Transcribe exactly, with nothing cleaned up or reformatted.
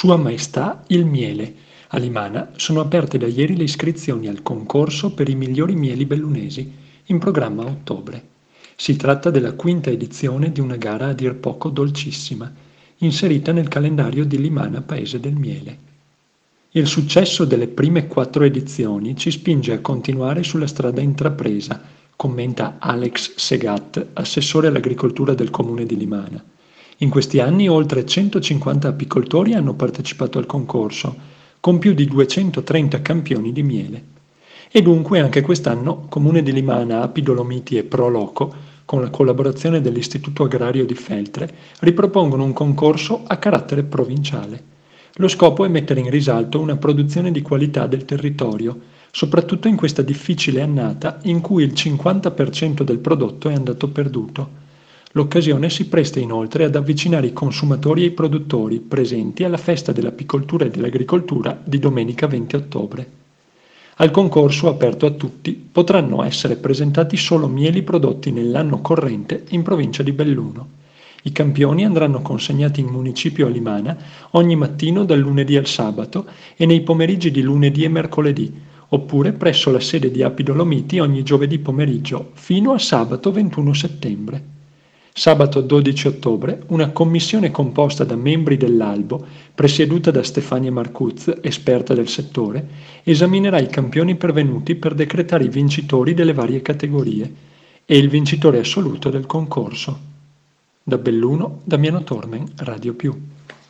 Sua Maestà il miele. A Limana sono aperte da ieri le iscrizioni al concorso per i migliori mieli bellunesi, in programma a ottobre. Si tratta della quinta edizione di una gara a dir poco dolcissima, inserita nel calendario di Limana Paese del Miele. Il successo delle prime quattro edizioni ci spinge a continuare sulla strada intrapresa, commenta Alex Segat, assessore all'agricoltura del comune di Limana. In questi anni oltre centocinquanta apicoltori hanno partecipato al concorso, con più di duecentotrenta campioni di miele. E dunque anche quest'anno Comune di Limana, Api Dolomiti e Pro Loco, con la collaborazione dell'Istituto Agrario di Feltre, ripropongono un concorso a carattere provinciale. Lo scopo è mettere in risalto una produzione di qualità del territorio, soprattutto in questa difficile annata in cui il cinquanta per cento del prodotto è andato perduto. L'occasione si presta inoltre ad avvicinare i consumatori e i produttori presenti alla Festa dell'Apicoltura e dell'Agricoltura di domenica venti ottobre. Al concorso, aperto a tutti, potranno essere presentati solo mieli prodotti nell'anno corrente in provincia di Belluno. I campioni andranno consegnati in municipio a Limana ogni mattino dal lunedì al sabato e nei pomeriggi di lunedì e mercoledì, oppure presso la sede di Api Dolomiti ogni giovedì pomeriggio fino a sabato ventuno settembre. Sabato dodici ottobre una commissione composta da membri dell'Albo, presieduta da Stefania Marcuz, esperta del settore, esaminerà i campioni pervenuti per decretare i vincitori delle varie categorie e il vincitore assoluto del concorso. Da Belluno, Damiano Tormen, Radio Più.